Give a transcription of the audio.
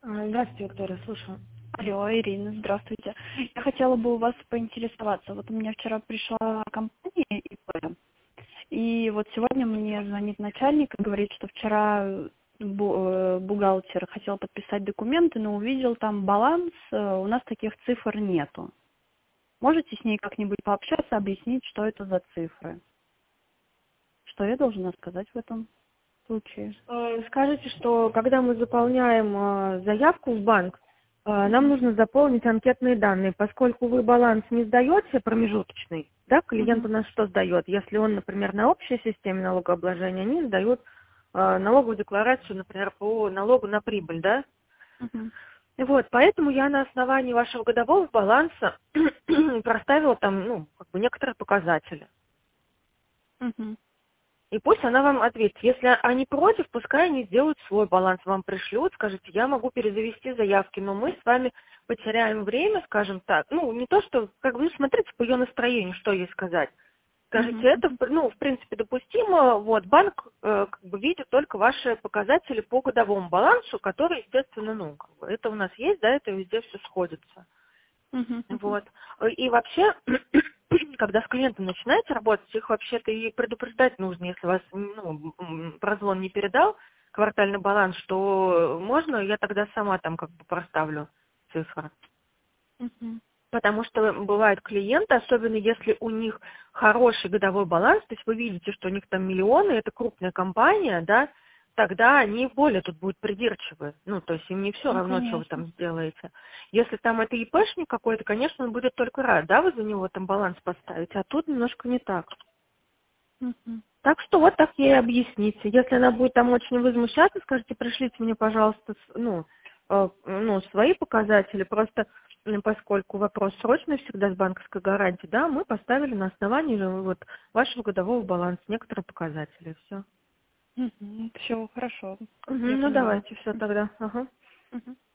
Здравствуйте, Виктория, слушаю. Алло, Ирина, здравствуйте. Я хотела бы у вас поинтересоваться. Вот у меня вчера пришла компания ИП, и вот сегодня мне звонит начальник и говорит, что вчера бухгалтер хотел подписать документы, но увидел там баланс, у нас таких цифр нету. Можете с ней как-нибудь пообщаться, объяснить, что это за цифры? Что я должна сказать в этом случае? Скажите, что когда мы заполняем заявку в банк, нам нужно заполнить анкетные данные, поскольку вы баланс не сдаете промежуточный, да, клиент у нас что сдает? Если он, например, на общей системе налогообложения, они сдают налоговую декларацию, например, по налогу на прибыль, да? Вот, поэтому я на основании вашего годового баланса проставила там, некоторые показатели. И пусть она вам ответит. Если они против, пускай они сделают свой баланс, вам пришлют, скажите, я могу перезавести заявки, но мы с вами потеряем время, скажем так. Не то, что, смотрите по ее настроению, что ей сказать. Скажите, это, в принципе, допустимо. Вот, банк, видит только ваши показатели по годовому балансу, который, естественно, это у нас есть, да, это везде все сходится. Вот. И вообще, когда с клиентом начинаете работать, их вообще-то и предупреждать нужно, если вас прозвон не передал, квартальный баланс, что можно, я тогда сама там проставлю цифры. Потому что бывают клиенты, особенно если у них хороший годовой баланс, то есть вы видите, что у них там миллионы, это крупная компания, да, тогда они более тут будут придирчивы. То есть им не все равно, что вы там сделаете. Если там это ИПшник какой-то, конечно, он будет только рад, да, вы за него там баланс поставите, а тут немножко не так. Так что вот так ей объясните. Если она будет там очень возмущаться, скажите, пришлите мне, пожалуйста, свои показатели, просто поскольку вопрос срочный всегда с банковской гарантией, да, мы поставили на основании вашего годового баланса некоторые показатели, все. Все, хорошо. Давайте, все тогда. Ага.